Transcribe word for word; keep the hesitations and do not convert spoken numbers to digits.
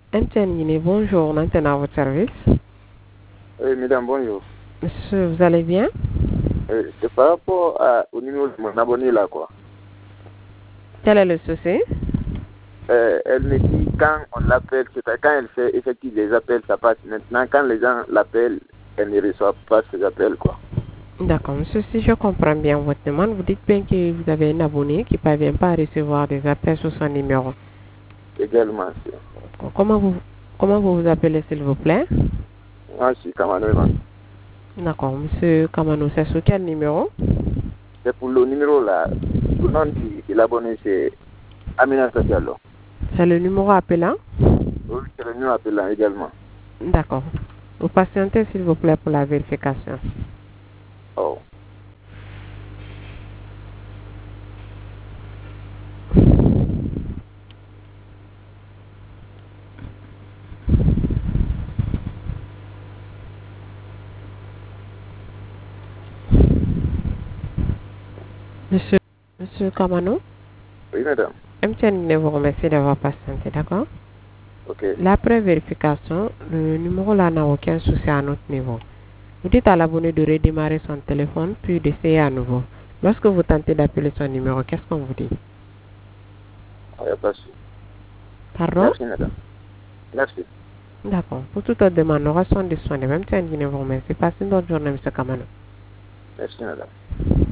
M T N Guinée, bonjour, maintenant à votre service. Oui, mesdames, bonjour. Monsieur, vous allez bien? Euh, c'est par rapport à, au numéro de mon abonné là, quoi. Quel est le souci? Euh, elle me dit quand on l'appelle, c'est-à-dire quand elle fait effectivement les appels, ça passe. Maintenant, quand les gens l'appellent, elle ne reçoit pas ces appels, quoi. D'accord, monsieur, si je comprends bien votre demande, vous dites bien que vous avez un abonné qui ne parvient pas à recevoir des appels sur son numéro. Également, c'est. Comment vous, comment vous vous appelez, s'il vous plaît? Moi, je suis Kamanoïman. D'accord, monsieur Kamano, c'est sur quel numéro? C'est pour le numéro là. Le nom de, de l'abonné, c'est Aminata Diallo. C'est le numéro appelant? Oui, c'est le numéro appelant également. D'accord. Vous patientez, s'il vous plaît, pour la vérification. Oh. Monsieur, monsieur Kamano, Oui, madame. M T N Guinée vous remercie d'avoir patienté, d'accord? Ok. L'après vérification, le numéro là n'a aucun souci à notre niveau. Vous dites à l'abonné de redémarrer son téléphone puis d'essayer à nouveau. Lorsque vous tentez d'appeler son numéro, qu'est-ce qu'on vous dit? Il n'y a pas de souci. Pardon? Merci, madame. Merci. D'accord. Pour toute autre demande, nous restons disponibles. M T N Guinée vous remercie. Passez une bonne journée, monsieur Kamano. Merci, madame.